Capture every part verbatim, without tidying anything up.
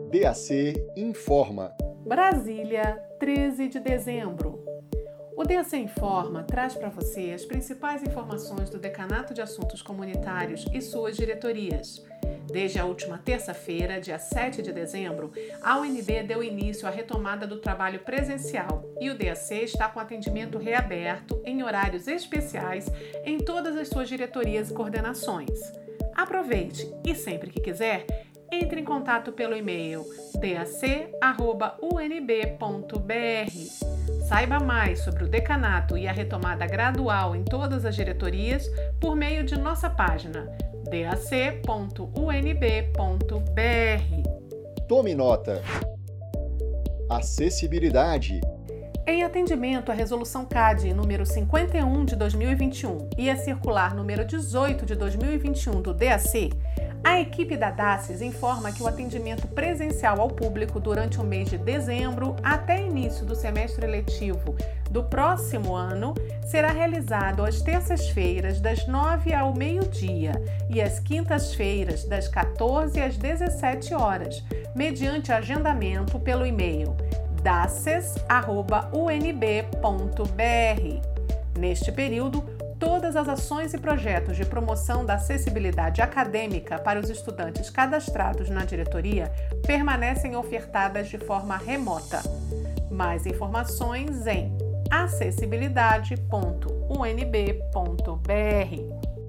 D A C informa. Brasília, treze de dezembro. O D A C Informa traz para você as principais informações do Decanato de Assuntos Comunitários e suas diretorias. Desde a última terça-feira, dia sete de dezembro, a U N B deu início à retomada do trabalho presencial e o D A C está com atendimento reaberto em horários especiais em todas as suas diretorias e coordenações. Aproveite e, sempre que quiser, entre em contato pelo e-mail d a c arroba u n b ponto b r. Saiba mais sobre o decanato e a retomada gradual em todas as diretorias por meio de nossa página d a c ponto u n b ponto b r. Tome nota. Acessibilidade. Em atendimento à Resolução C A D número cinquenta e um de dois mil e vinte e um e a Circular número dezoito de dois mil e vinte e um do D A C, a equipe da DACES informa que o atendimento presencial ao público durante o mês de dezembro até início do semestre letivo do próximo ano será realizado às terças-feiras das nove ao meio-dia e às quintas-feiras das quatorze às dezessete horas, mediante agendamento pelo e-mail daces arroba u n b ponto b r. Neste período, todas as ações e projetos de promoção da acessibilidade acadêmica para os estudantes cadastrados na diretoria permanecem ofertadas de forma remota. Mais informações em acessibilidade ponto u n b ponto b r.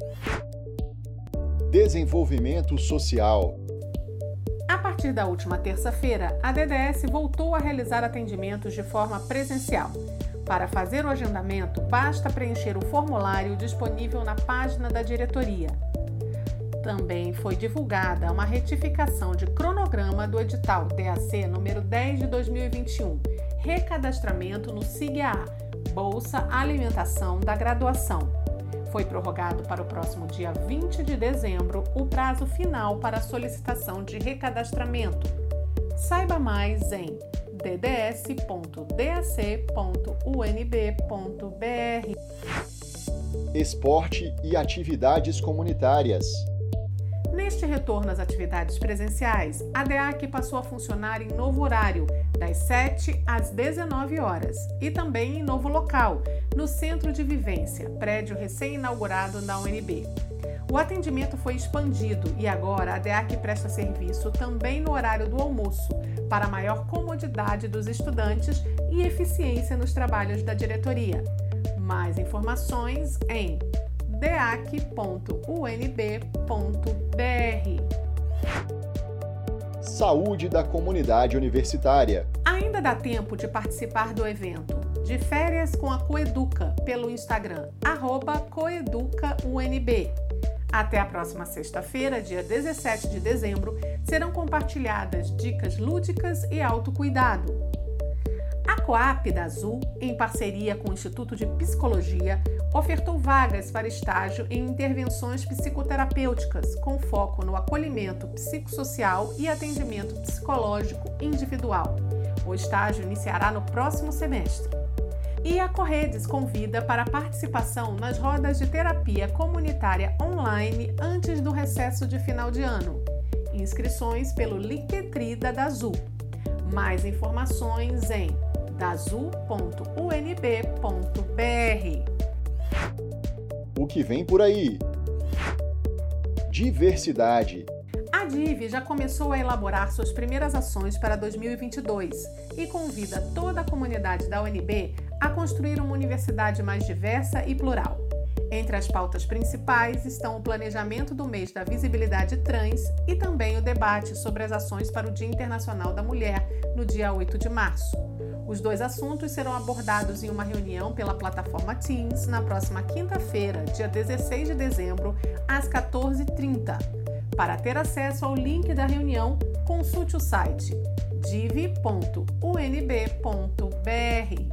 Desenvolvimento social. A partir da última terça-feira, a D D S voltou a realizar atendimentos de forma presencial. Para fazer o agendamento, basta preencher o formulário disponível na página da diretoria. Também foi divulgada uma retificação de cronograma do edital D A C número dez de dois mil e vinte e um, recadastramento no SIGA, Bolsa Alimentação da Graduação. Foi prorrogado para o próximo dia vinte de dezembro o prazo final para a solicitação de recadastramento. Saiba mais em d d s ponto d a c ponto u n b ponto b r. Esporte e atividades comunitárias. Neste retorno às atividades presenciais, a D A C passou a funcionar em novo horário, das sete às dezenove horas, e também em novo local, no Centro de Vivência, prédio recém-inaugurado na U N B. O atendimento foi expandido e agora a D A C presta serviço também no horário do almoço, para maior comodidade dos estudantes e eficiência nos trabalhos da diretoria. Mais informações em d a c ponto u n b ponto b r. Saúde da comunidade universitária. Ainda dá tempo de participar do evento De Férias com a Coeduca pelo Instagram, arroba coeducaunb. Até a próxima sexta-feira, dia dezessete de dezembro, serão compartilhadas dicas lúdicas e autocuidado. A Coap da Azul, em parceria com o Instituto de Psicologia, ofertou vagas para estágio em intervenções psicoterapêuticas, com foco no acolhimento psicossocial e atendimento psicológico individual. O estágio iniciará no próximo semestre. E a Corredes convida para a participação nas rodas de terapia comunitária online antes do recesso de final de ano. Inscrições pelo Linktree da Dazul. Mais informações em dazul ponto u n b ponto b r. O que vem por aí? Diversidade. A D I V já começou a elaborar suas primeiras ações para dois mil e vinte e dois e convida toda a comunidade da U N B a construir uma universidade mais diversa e plural. Entre as pautas principais estão o planejamento do mês da visibilidade trans e também o debate sobre as ações para o Dia Internacional da Mulher, no dia oito de março. Os dois assuntos serão abordados em uma reunião pela plataforma Teams na próxima quinta-feira, dia dezesseis de dezembro, às quatorze e trinta. Para ter acesso ao link da reunião, consulte o site div ponto u n b ponto b r.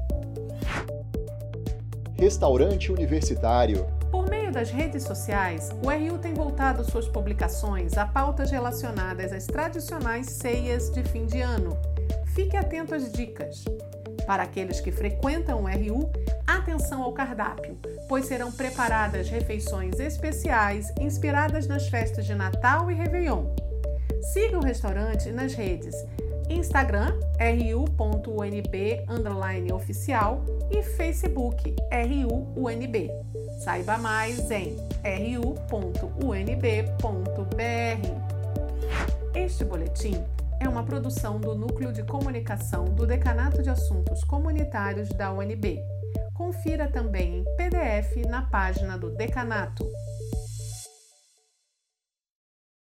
Restaurante universitário. Por meio das redes sociais, o R U tem voltado suas publicações a pautas relacionadas às tradicionais ceias de fim de ano. Fique atento às dicas. Para aqueles que frequentam o R U, atenção ao cardápio, pois serão preparadas refeições especiais inspiradas nas festas de Natal e Réveillon. Siga o restaurante nas redes Instagram, ru.unb underline oficial e Facebook, ruunb. Saiba mais em ru ponto u n b ponto b r. Este boletim é uma produção do Núcleo de Comunicação do Decanato de Assuntos Comunitários da U N B. Confira também em P D F na página do Decanato.